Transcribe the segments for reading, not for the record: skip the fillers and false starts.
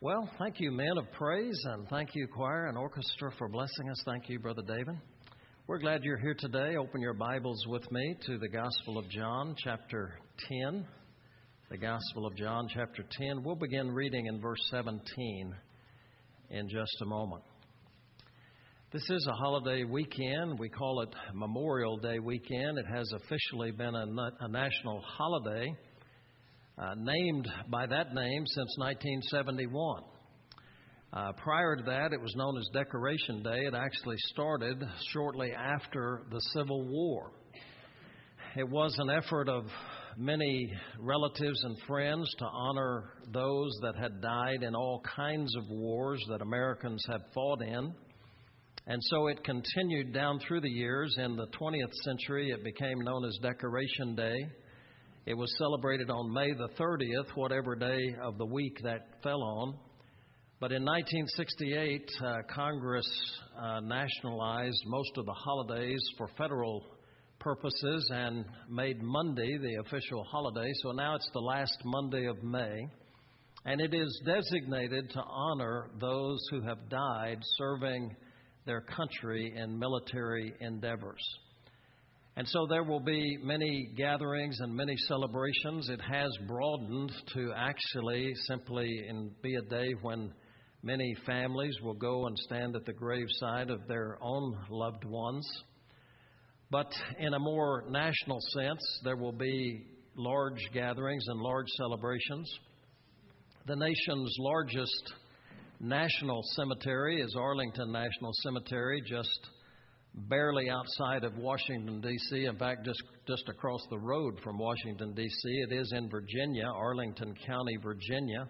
Well, thank you, men of praise, and thank you, choir and orchestra, for blessing us. Thank you, Brother David. We're glad you're here today. Open your Bibles with me to the Gospel of John, chapter 10. The Gospel of John, chapter 10. We'll begin reading in verse 17 in just a moment. This is a holiday weekend. We call it Memorial Day weekend. It has officially been a national holiday, named by that name since 1971. Prior to that, it was known as Decoration Day. It actually started shortly after the Civil War. It was an effort of many relatives and friends to honor those that had died in all kinds of wars that Americans had fought in. And so it continued down through the years. In the 20th century, it became known as Decoration Day. It was celebrated on May the 30th, whatever day of the week that fell on. But in 1968, Congress nationalized most of the holidays for federal purposes and made Monday the official holiday. So now it's the last Monday of May. And it is designated to honor those who have died serving their country in military endeavors. And so there will be many gatherings and many celebrations. It has broadened to actually simply be a day when many families will go and stand at the graveside of their own loved ones. But in a more national sense, there will be large gatherings and large celebrations. The nation's largest national cemetery is Arlington National Cemetery, just barely outside of Washington, D.C. In fact, just across the road from Washington, D.C. It is in Virginia, Arlington County, Virginia.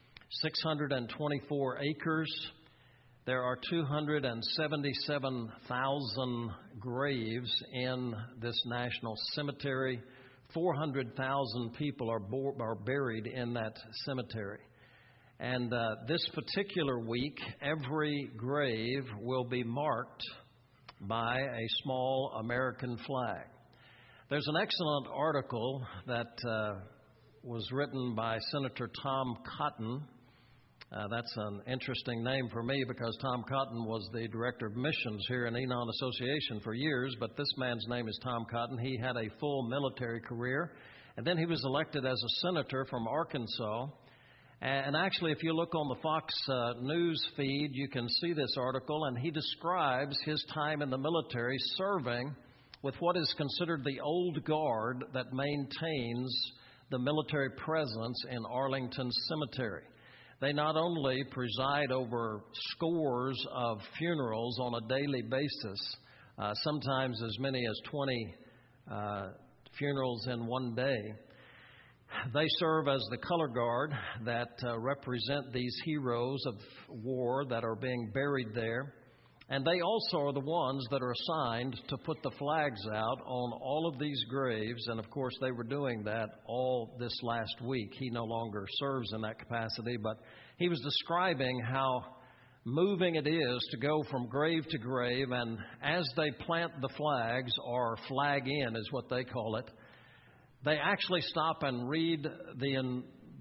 624 acres. There are 277,000 graves in this national cemetery. 400,000 people are buried in that cemetery. And this particular week, every grave will be marked by a small American flag. There's an excellent article that was written by Senator Tom Cotton. That's an interesting name for me because Tom Cotton was the director of missions here in Enon Association for years, but this man's name is Tom Cotton. He had a full military career, and then he was elected as a senator from Arkansas. And actually, if you look on the Fox News feed, you can see this article, and he describes his time in the military serving with what is considered the old guard that maintains the military presence in Arlington Cemetery. They not only preside over scores of funerals on a daily basis, sometimes as many as 20 funerals in one day. They serve as the color guard that represent these heroes of war that are being buried there. And they also are the ones that are assigned to put the flags out on all of these graves. And of course, they were doing that all this last week. He no longer serves in that capacity, but he was describing how moving it is to go from grave to grave. And as they plant the flags, or flag in is what they call it, they actually stop and read the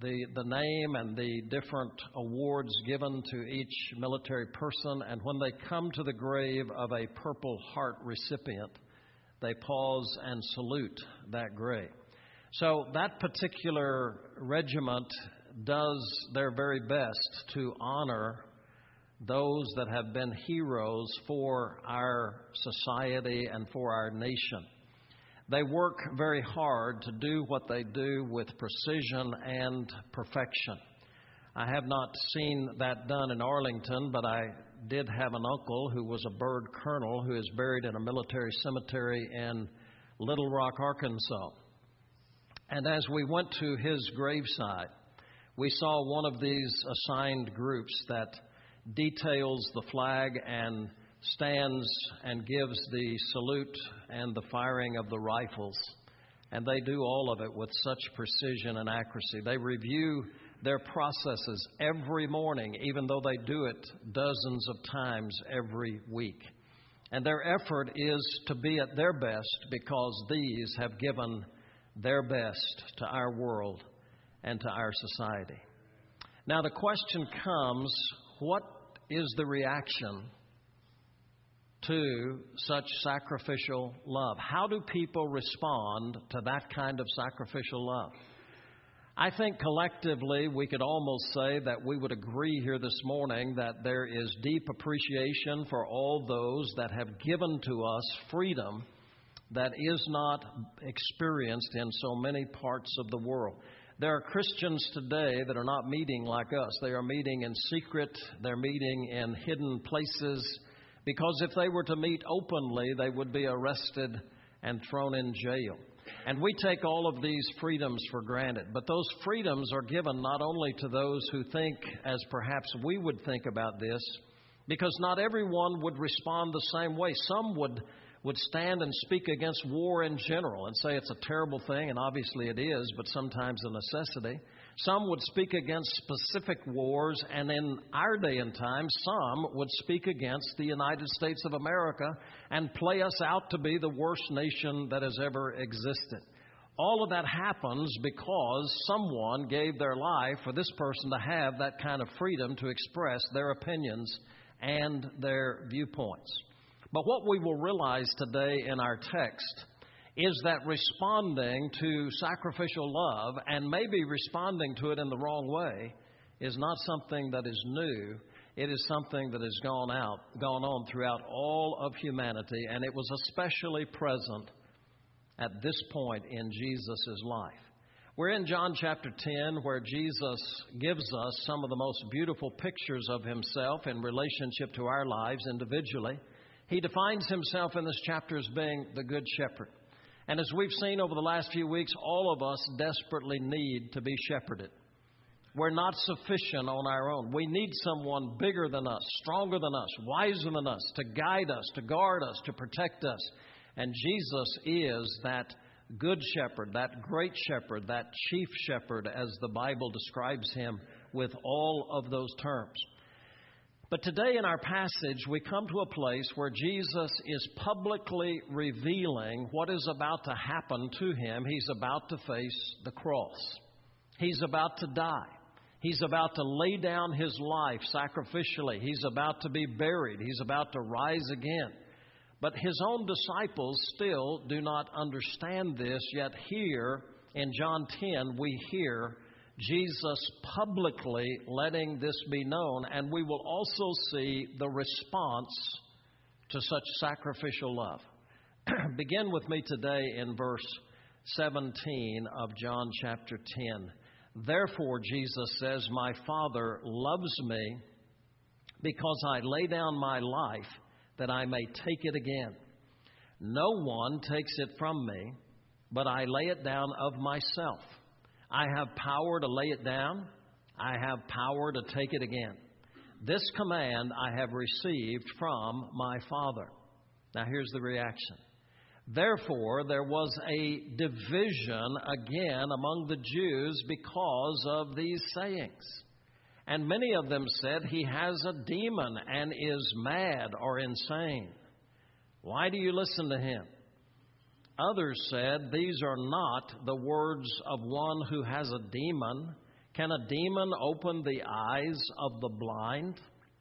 name and the different awards given to each military person. And when they come to the grave of a Purple Heart recipient, they pause and salute that grave. So that particular regiment does their very best to honor those that have been heroes for our society and for our nation. They work very hard to do what they do with precision and perfection. I have not seen that done in Arlington, but I did have an uncle who was a bird colonel who is buried in a military cemetery in Little Rock, Arkansas. And as we went to his graveside, we saw one of these assigned groups that details the flag and stands and gives the salute and the firing of the rifles. And they do all of it with such precision and accuracy. They review their processes every morning, even though they do it dozens of times every week. And their effort is to be at their best because these have given their best to our world and to our society. Now the question comes, what is the reaction to such sacrificial love? How do people respond to that kind of sacrificial love? I think collectively we could almost say that we would agree here this morning that there is deep appreciation for all those that have given to us freedom that is not experienced in so many parts of the world. There are Christians today that are not meeting like us. They are meeting in secret. They're meeting in hidden places, because if they were to meet openly, they would be arrested and thrown in jail. And we take all of these freedoms for granted. But those freedoms are given not only to those who think as perhaps we would think about this, because not everyone would respond the same way. Some would stand and speak against war in general and say it's a terrible thing, and obviously it is, but sometimes a necessity. Some would speak against specific wars, and in our day and time, some would speak against the United States of America and play us out to be the worst nation that has ever existed. All of that happens because someone gave their life for this person to have that kind of freedom to express their opinions and their viewpoints. But what we will realize today in our text is that responding to sacrificial love, and maybe responding to it in the wrong way, is not something that is new. It is something that has gone on throughout all of humanity, and it was especially present at this point in Jesus' life. We're in John chapter 10, where Jesus gives us some of the most beautiful pictures of himself in relationship to our lives individually. He defines himself in this chapter as being the Good Shepherd. And as we've seen over the last few weeks, all of us desperately need to be shepherded. We're not sufficient on our own. We need someone bigger than us, stronger than us, wiser than us, to guide us, to guard us, to protect us. And Jesus is that Good Shepherd, that great shepherd, that chief shepherd, as the Bible describes him with all of those terms. But today in our passage, we come to a place where Jesus is publicly revealing what is about to happen to him. He's about to face the cross. He's about to die. He's about to lay down his life sacrificially. He's about to be buried. He's about to rise again. But his own disciples still do not understand this, yet here in John 10 we hear Jesus publicly letting this be known, and we will also see the response to such sacrificial love. Begin with me today in verse 17 of John chapter 10. Therefore, Jesus says, my Father loves me because I lay down my life that I may take it again. No one takes it from me, but I lay it down of myself. I have power to lay it down. I have power to take it again. This command I have received from my Father. Now here's the reaction. Therefore, there was a division again among the Jews because of these sayings. And many of them said, he has a demon and is mad or insane. Why do you listen to him? Others said, these are not the words of one who has a demon. Can a demon open the eyes of the blind?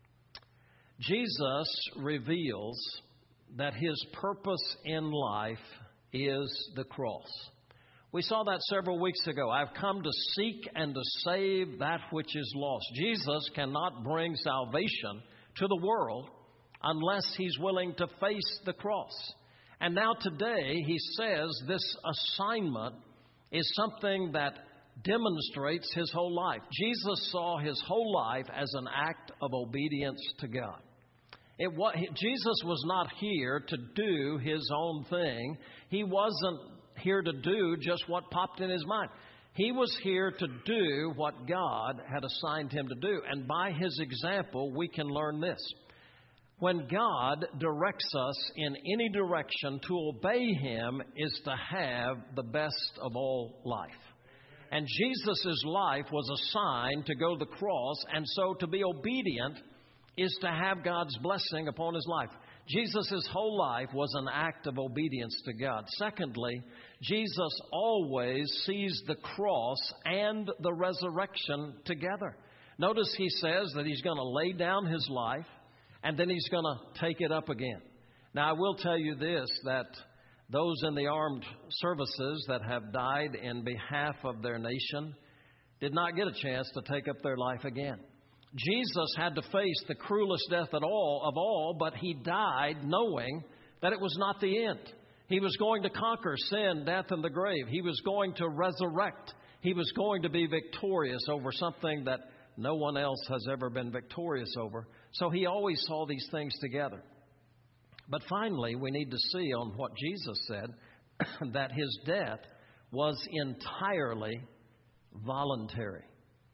Jesus reveals that his purpose in life is the cross. We saw that several weeks ago. I've come to seek and to save that which is lost. Jesus cannot bring salvation to the world unless he's willing to face the cross. And now today he says this assignment is something that demonstrates his whole life. Jesus saw his whole life as an act of obedience to God. Jesus was not here to do his own thing. He wasn't here to do just what popped in his mind. He was here to do what God had assigned him to do. And by his example, we can learn this. When God directs us in any direction, to obey him is to have the best of all life. And Jesus' life was assigned to go to the cross, and so to be obedient is to have God's blessing upon his life. Jesus' whole life was an act of obedience to God. Secondly, Jesus always sees the cross and the resurrection together. Notice he says that he's going to lay down his life and then he's going to take it up again. Now, I will tell you this, that those in the armed services that have died in behalf of their nation did not get a chance to take up their life again. Jesus had to face the cruelest death of all, but he died knowing that it was not the end. He was going to conquer sin, death, and the grave. He was going to resurrect. He was going to be victorious over something that no one else has ever been victorious over. So he always saw these things together. But finally, we need to see on what Jesus said, that his death was entirely voluntary.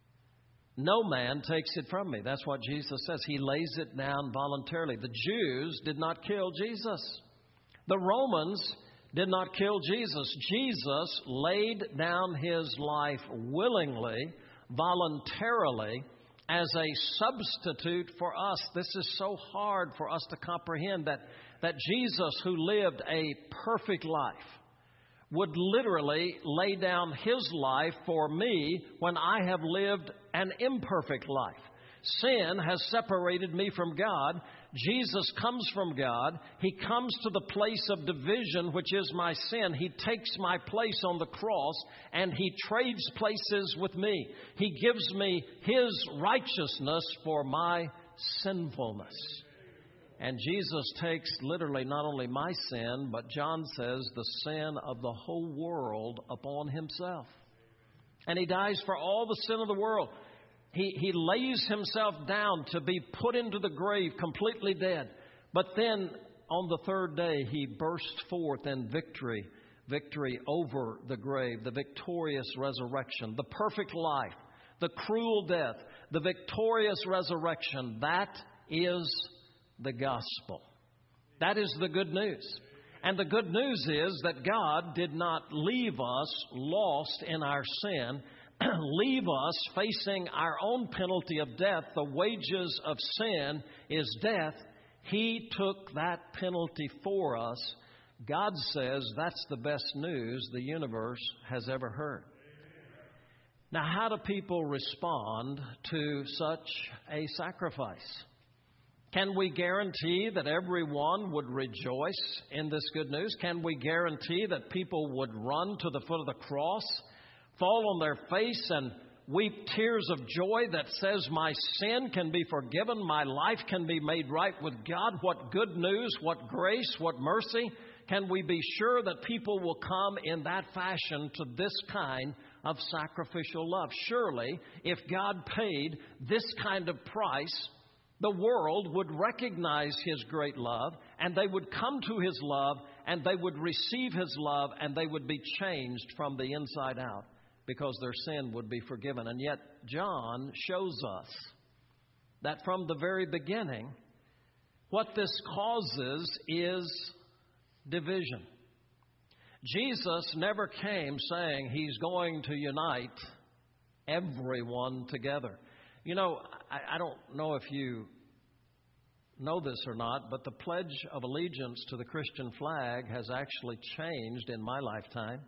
No man takes it from me. That's what Jesus says. He lays it down voluntarily. The Jews did not kill Jesus. The Romans did not kill Jesus. Jesus laid down his life willingly, voluntarily, as a substitute for us. This is so hard for us to comprehend that Jesus, who lived a perfect life, would literally lay down his life for me when I have lived an imperfect life. Sin has separated me from God. Jesus comes from God. He comes to the place of division, which is my sin. He takes my place on the cross, and he trades places with me. He gives me his righteousness for my sinfulness. And Jesus takes literally not only my sin, but John says the sin of the whole world upon himself. And he dies for all the sin of the world. He lays himself down to be put into the grave completely dead. But then on the third day, he burst forth in victory over the grave, the victorious resurrection, the perfect life, the cruel death, the victorious resurrection. That is the gospel. That is the good news. And the good news is that God did not leave us lost in our sin, leave us facing our own penalty of death. The wages of sin is death. He took that penalty for us. God says that's the best news the universe has ever heard. Now, how do people respond to such a sacrifice? Can we guarantee that everyone would rejoice in this good news? Can we guarantee that people would run to the foot of the cross, fall on their face and weep tears of joy that says my sin can be forgiven, my life can be made right with God? What good news, what grace, what mercy. Can we be sure that people will come in that fashion to this kind of sacrificial love? Surely, if God paid this kind of price, the world would recognize his great love, and they would come to his love, and they would receive his love, and they would be changed from the inside out because their sin would be forgiven. And yet, John shows us that from the very beginning, what this causes is division. Jesus never came saying he's going to unite everyone together. You know, I don't know if you know this or not, but the Pledge of Allegiance to the Christian flag has actually changed in my lifetime.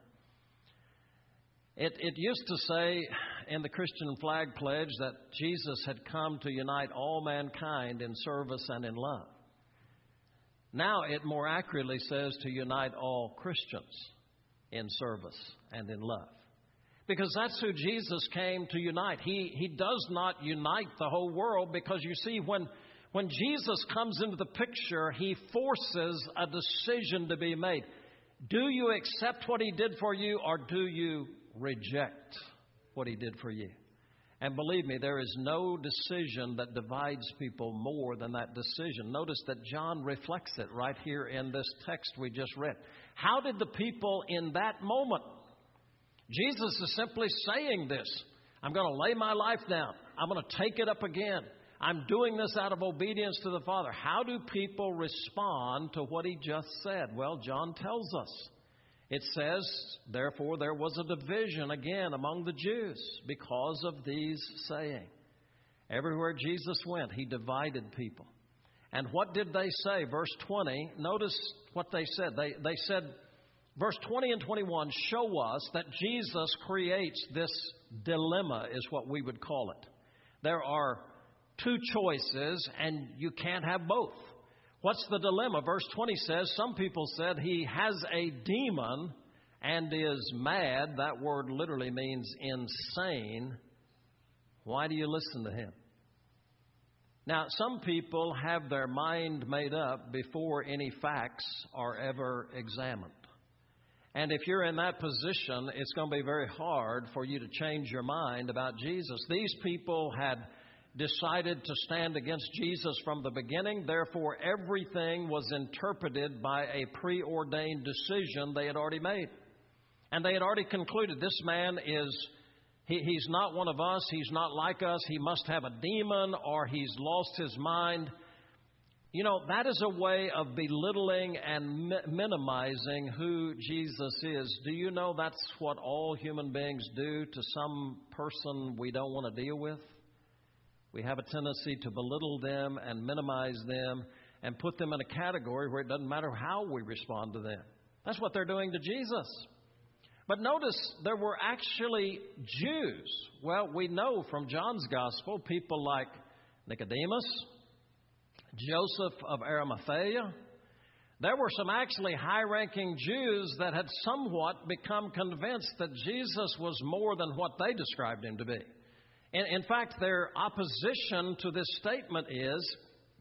It used to say in the Christian flag pledge that Jesus had come to unite all mankind in service and in love. Now it more accurately says to unite all Christians in service and in love. Because that's who Jesus came to unite. He does not unite the whole world, because you see, when Jesus comes into the picture, he forces a decision to be made. Do you accept what he did for you, or do you reject what he did for you? And believe me, there is no decision that divides people more than that decision. Notice that John reflects it right here in this text we just read. How did the people in that moment? Jesus is simply saying this. I'm going to lay my life down. I'm going to take it up again. I'm doing this out of obedience to the Father. How do people respond to what he just said? Well, John tells us. It says, therefore, there was a division again among the Jews because of these saying. Everywhere Jesus went, he divided people. And what did they say? Verse 20, notice what they said. They said, verse 20 and 21 show us that Jesus creates this dilemma, is what we would call it. There are two choices, and you can't have both. What's the dilemma? Verse 20 says, some people said he has a demon and is mad. That word literally means insane. Why do you listen to him? Now, some people have their mind made up before any facts are ever examined. And if you're in that position, it's going to be very hard for you to change your mind about Jesus. These people had decided to stand against Jesus from the beginning. Therefore, everything was interpreted by a preordained decision they had already made. And they had already concluded this man he's not one of us. He's not like us. He must have a demon or he's lost his mind. You know, that is a way of belittling and minimizing who Jesus is. Do you know that's what all human beings do to some person we don't want to deal with? We have a tendency to belittle them and minimize them and put them in a category where it doesn't matter how we respond to them. That's what they're doing to Jesus. But notice there were actually Jews. Well, we know from John's Gospel, people like Nicodemus, Joseph of Arimathea. There were some actually high-ranking Jews that had somewhat become convinced that Jesus was more than what they described him to be. In fact, their opposition to this statement is,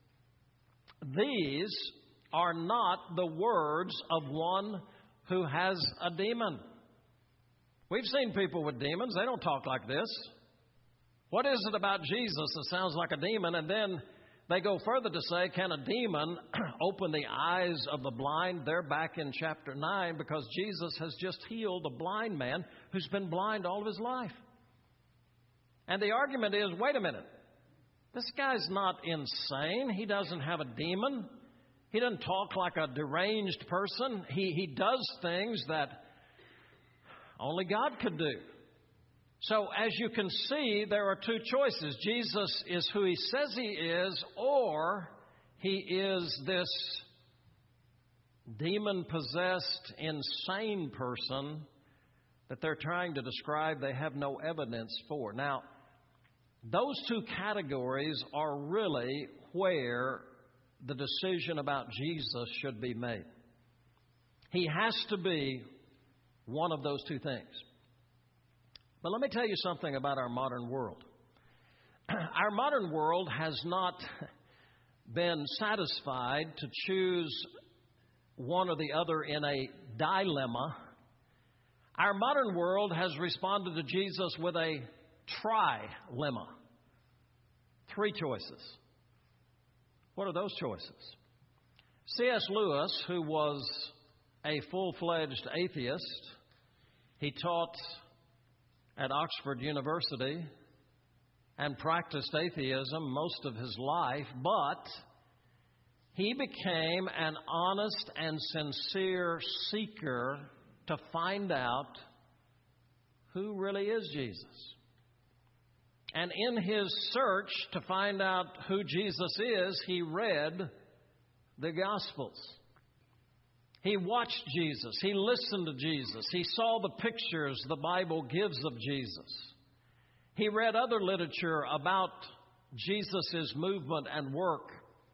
these are not the words of one who has a demon. We've seen people with demons. They don't talk like this. What is it about Jesus that sounds like a demon? And then they go further to say, can a demon open the eyes of the blind? They're back in chapter 9 because Jesus has just healed a blind man who's been blind all of his life. And the argument is, wait a minute, this guy's not insane. He doesn't have a demon. He doesn't talk like a deranged person. He does things that only God could do. So as you can see, there are two choices. Jesus is who he says he is, or he is this demon-possessed, insane person that they're trying to describe they have no evidence for. Now, those two categories are really where the decision about Jesus should be made. He has to be one of those two things. But let me tell you something about our modern world. Our modern world has not been satisfied to choose one or the other in a dilemma. Our modern world has responded to Jesus with a trilemma. Three choices. What are those choices? C.S. Lewis, who was a full-fledged atheist, he taught at Oxford University and practiced atheism most of his life, but he became an honest and sincere seeker to find out who really is Jesus. And in his search to find out who Jesus is, he read the Gospels. He watched Jesus. He listened to Jesus. He saw the pictures the Bible gives of Jesus. He read other literature about Jesus' movement and work.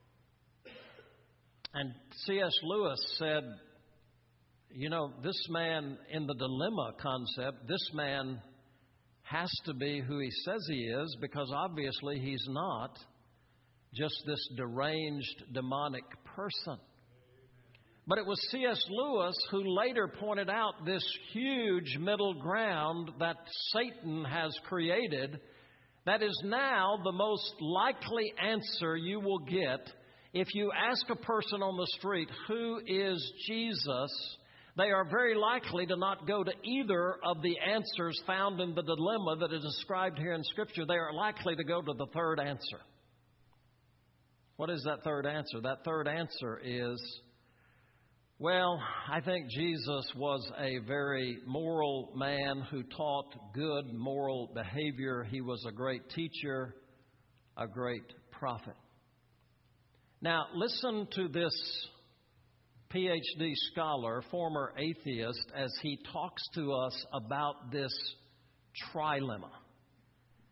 And C.S. Lewis said, you know, this man, in the dilemma concept, this man has to be who he says he is, because obviously he's not just this deranged, demonic person. But it was C.S. Lewis who later pointed out this huge middle ground that Satan has created that is now the most likely answer you will get. If you ask a person on the street, who is Jesus, they are very likely to not go to either of the answers found in the dilemma that is described here in Scripture. They are likely to go to the third answer. What is that third answer? That third answer is, well, I think Jesus was a very moral man who taught good moral behavior. He was a great teacher, a great prophet. Now, listen to this PhD scholar, former atheist, as he talks to us about this trilemma.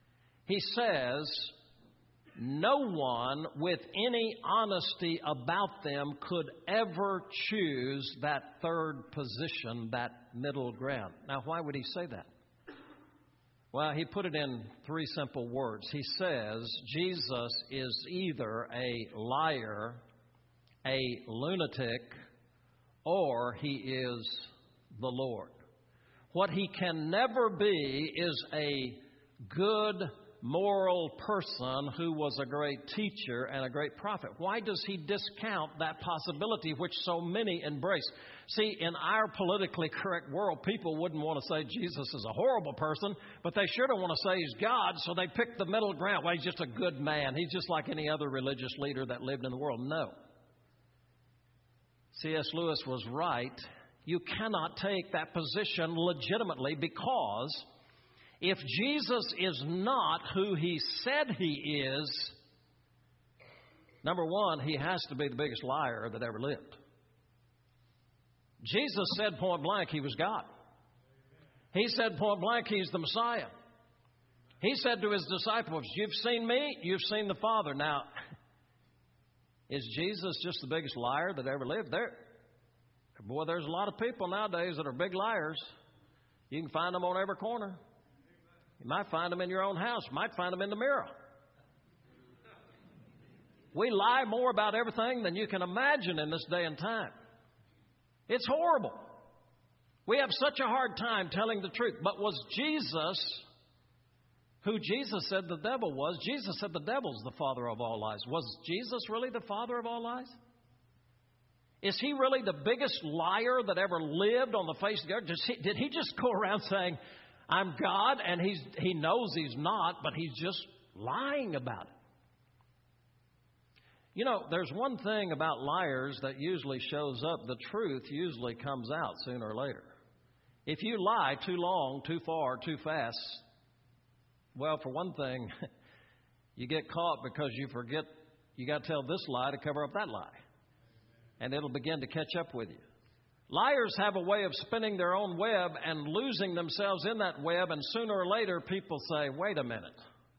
He says, no one with any honesty about them could ever choose that third position, that middle ground. Now, why would he say that? Well, he put it in three simple words. He says Jesus is either a liar, a lunatic, or he is the Lord. What he can never be is a good, moral person who was a great teacher and a great prophet. Why does he discount that possibility which so many embrace? See, in our politically correct world, people wouldn't want to say Jesus is a horrible person, but they sure don't want to say he's God, so they pick the middle ground. Well, he's just a good man. He's just like any other religious leader that lived in the world. No. C.S. Lewis was right. You cannot take that position legitimately, because if Jesus is not who he said he is, number one, he has to be the biggest liar that ever lived. Jesus said point blank he was God. He said point blank he's the Messiah. He said to his disciples, you've seen me, you've seen the Father. Now, is Jesus just the biggest liar that ever lived? Boy, there's a lot of people nowadays that are big liars. You can find them on every corner. You might find them in your own house. You might find them in the mirror. We lie more about everything than you can imagine in this day and time. It's horrible. We have such a hard time telling the truth. But was Jesus who Jesus said the devil was? Jesus said the devil's the father of all lies. Was Jesus really the father of all lies? Is he really the biggest liar that ever lived on the face of the earth? Did he just go around saying, I'm God, and he knows he's not, but he's just lying about it? You know, there's one thing about liars that usually shows up. The truth usually comes out sooner or later. If you lie too long, too far, too fast, well, for one thing, you get caught because you forget you got to tell this lie to cover up that lie. And it'll begin to catch up with you. Liars have a way of spinning their own web and losing themselves in that web, and sooner or later people say, wait a minute.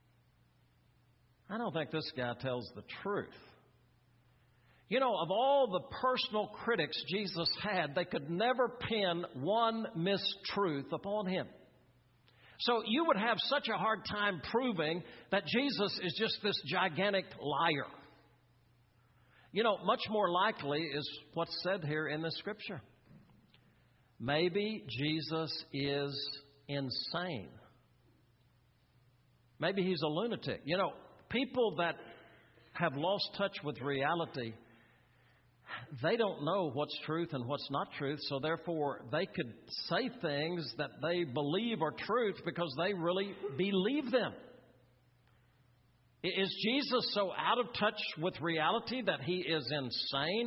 I don't think this guy tells the truth. You know, of all the personal critics Jesus had, they could never pin one mistruth upon him. So you would have such a hard time proving that Jesus is just this gigantic liar. You know, much more likely is what's said here in the Scripture. Maybe Jesus is insane. Maybe he's a lunatic. You know, people that have lost touch with reality, they don't know what's truth and what's not truth, so therefore they could say things that they believe are truth because they really believe them. Is Jesus so out of touch with reality that he is insane?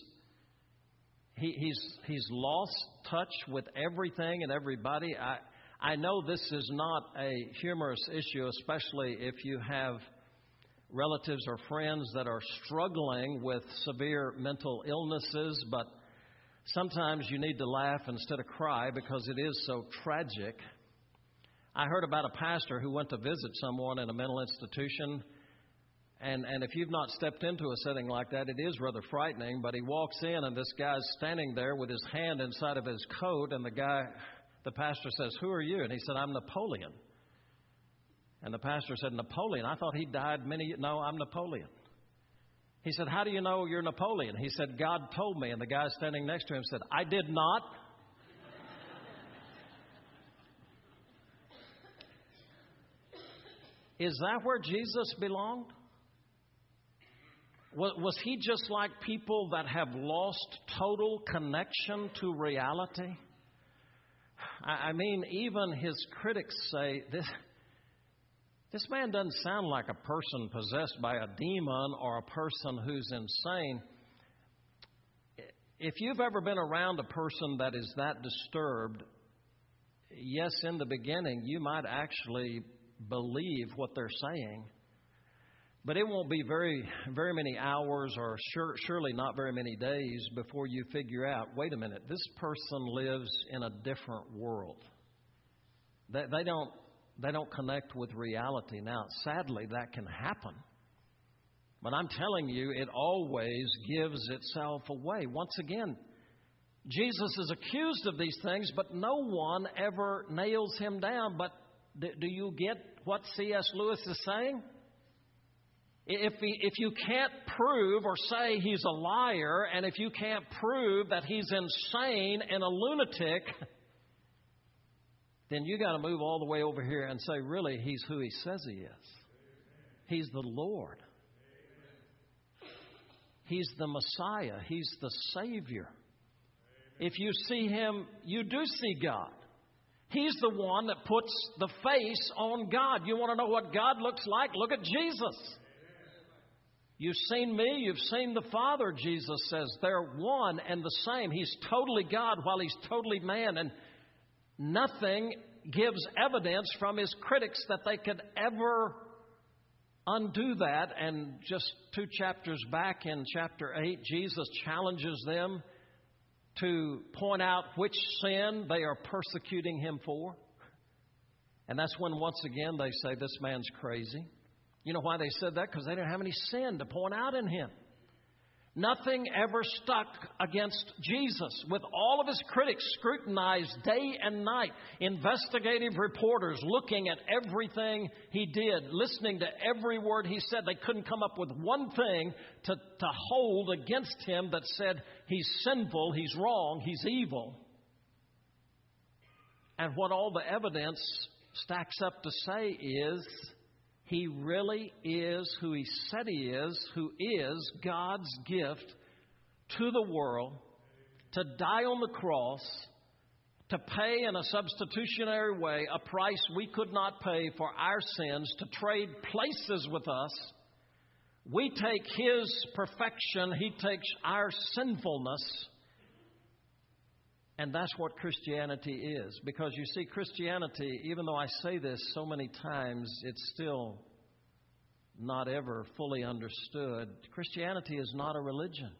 He's lost touch with everything and everybody. I know this is not a humorous issue, especially if you have relatives or friends that are struggling with severe mental illnesses, but sometimes you need to laugh instead of cry because it is so tragic. I heard about a pastor who went to visit someone in a mental institution, and if you've not stepped into a setting like that, it is rather frightening, but he walks in and this guy's standing there with his hand inside of his coat, and the pastor says, who are you? And he said, I'm Napoleon. And the pastor said, Napoleon? I thought he died No, I'm Napoleon. He said, how do you know you're Napoleon? He said, God told me. And the guy standing next to him said, I did not. Is that where Jesus belonged? Was he just like people that have lost total connection to reality? I mean, even his critics say, this man doesn't sound like a person possessed by a demon or a person who's insane. If you've ever been around a person that is that disturbed, yes, in the beginning, you might actually believe what they're saying, but it won't be very many hours or surely not very many days before you figure out, wait a minute, this person lives in a different world. They They don't connect with reality. Now, sadly, that can happen. But I'm telling you, it always gives itself away. Once again, Jesus is accused of these things, but no one ever nails him down. But do you get what C.S. Lewis is saying? If you can't prove or say he's a liar, and if you can't prove that he's insane and a lunatic, then you got to move all the way over here and say, really, he's who he says he is. He's the Lord. He's the Messiah. He's the Savior. If you see him, you do see God. He's the one that puts the face on God. You want to know what God looks like? Look at Jesus. You've seen me, you've seen the Father, Jesus says. They're one and the same. He's totally God while he's totally man. And nothing gives evidence from his critics that they could ever undo that. And just 2 chapters back in chapter 8, Jesus challenges them to point out which sin they are persecuting him for. And that's when once again they say, this man's crazy. You know why they said that? Because they didn't have any sin to point out in him. Nothing ever stuck against Jesus. With all of his critics scrutinized day and night, investigative reporters looking at everything he did, listening to every word he said, they couldn't come up with one thing to hold against him that said he's sinful, he's wrong, he's evil. And what all the evidence stacks up to say is, he really is who he said he is, who is God's gift to the world, to die on the cross, to pay in a substitutionary way a price we could not pay for our sins, to trade places with us. We take his perfection, he takes our sinfulness. And that's what Christianity is. Because you see, Christianity, even though I say this so many times, it's still not ever fully understood. Christianity is not a religion.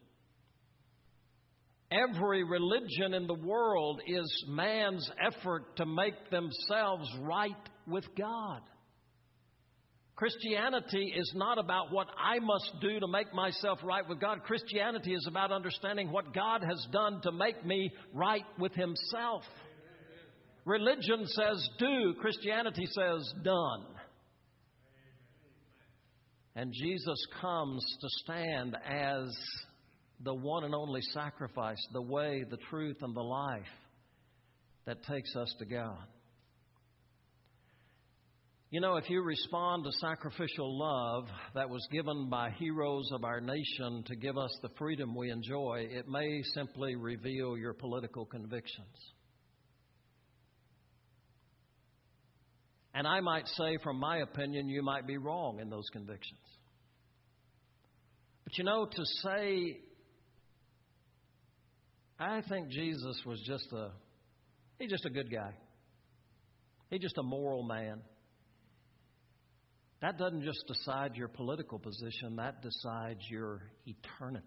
Every religion in the world is man's effort to make themselves right with God. Christianity is not about what I must do to make myself right with God. Christianity is about understanding what God has done to make me right with himself. Religion says do, Christianity says done. And Jesus comes to stand as the one and only sacrifice, the way, the truth, and the life that takes us to God. You know, if you respond to sacrificial love that was given by heroes of our nation to give us the freedom we enjoy, it may simply reveal your political convictions. And I might say, from my opinion, you might be wrong in those convictions. But you know, to say, I think Jesus was he's just a good guy. He's just a moral man. That doesn't just decide your political position, that decides your eternity.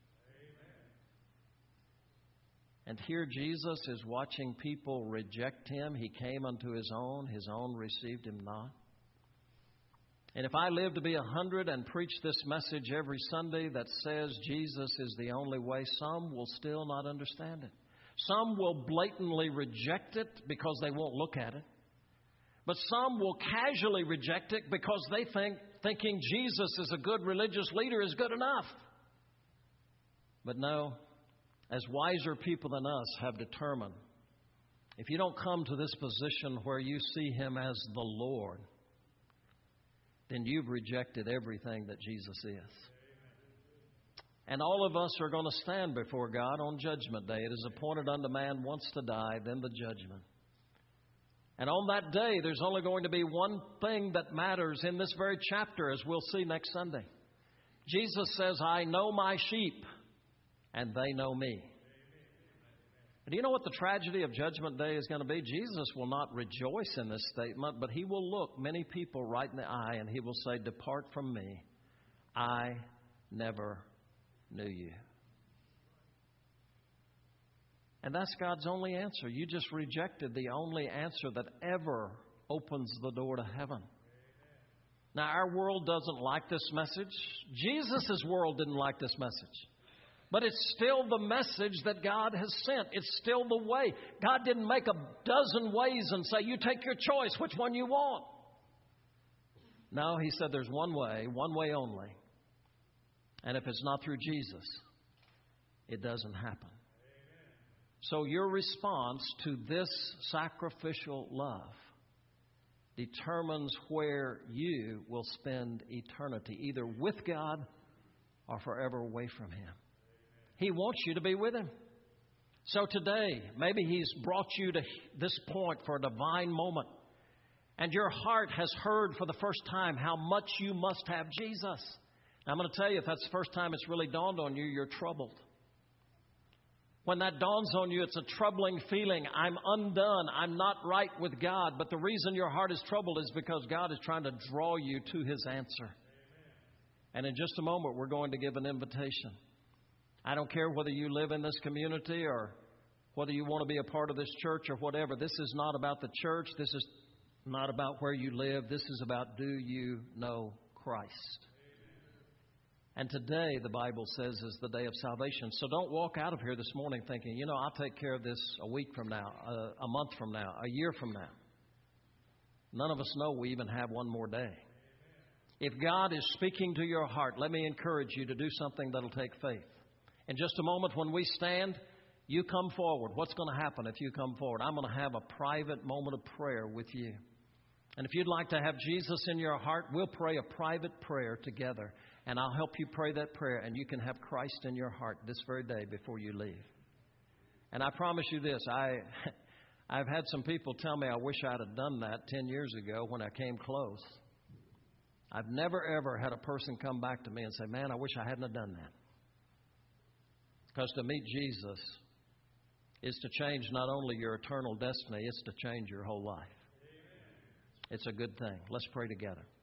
And here Jesus is watching people reject him. He came unto his own received him not. And if I live to be 100 and preach this message every Sunday that says Jesus is the only way, some will still not understand it. Some will blatantly reject it because they won't look at it. But some will casually reject it because they thinking Jesus is a good religious leader is good enough. But no, as wiser people than us have determined, if you don't come to this position where you see him as the Lord, then you've rejected everything that Jesus is. And all of us are going to stand before God on Judgment Day. It is appointed unto man once to die, then the judgment. And on that day, there's only going to be one thing that matters in this very chapter, as we'll see next Sunday. Jesus says, I know my sheep, and they know me. And do you know what the tragedy of Judgment Day is going to be? Jesus will not rejoice in this statement, but he will look many people right in the eye, and he will say, depart from me. I never knew you. And that's God's only answer. You just rejected the only answer that ever opens the door to heaven. Now, our world doesn't like this message. Jesus' world didn't like this message. But it's still the message that God has sent. It's still the way. God didn't make a dozen ways and say, you take your choice, which one you want. No, He said there's one way only. And if it's not through Jesus, it doesn't happen. So your response to this sacrificial love determines where you will spend eternity, either with God or forever away from Him. He wants you to be with Him. So today, maybe He's brought you to this point for a divine moment, and your heart has heard for the first time how much you must have Jesus. Now, I'm going to tell you, if that's the first time it's really dawned on you, you're troubled. When that dawns on you, it's a troubling feeling. I'm undone. I'm not right with God. But the reason your heart is troubled is because God is trying to draw you to His answer. And in just a moment, we're going to give an invitation. I don't care whether you live in this community or whether you want to be a part of this church or whatever. This is not about the church. This is not about where you live. This is about, do you know Christ? And today, the Bible says, is the day of salvation. So don't walk out of here this morning thinking, I'll take care of this a week from now, a month from now, a year from now. None of us know we even have one more day. If God is speaking to your heart, let me encourage you to do something that'll take faith. In just a moment when we stand, you come forward. What's going to happen if you come forward? I'm going to have a private moment of prayer with you. And if you'd like to have Jesus in your heart, we'll pray a private prayer together. And I'll help you pray that prayer, and you can have Christ in your heart this very day before you leave. And I promise you this, I've had some people tell me I wish I'd have done that 10 years ago when I came close. I've never, ever had a person come back to me and say, man, I wish I hadn't have done that. Because to meet Jesus is to change not only your eternal destiny, it's to change your whole life. It's a good thing. Let's pray together.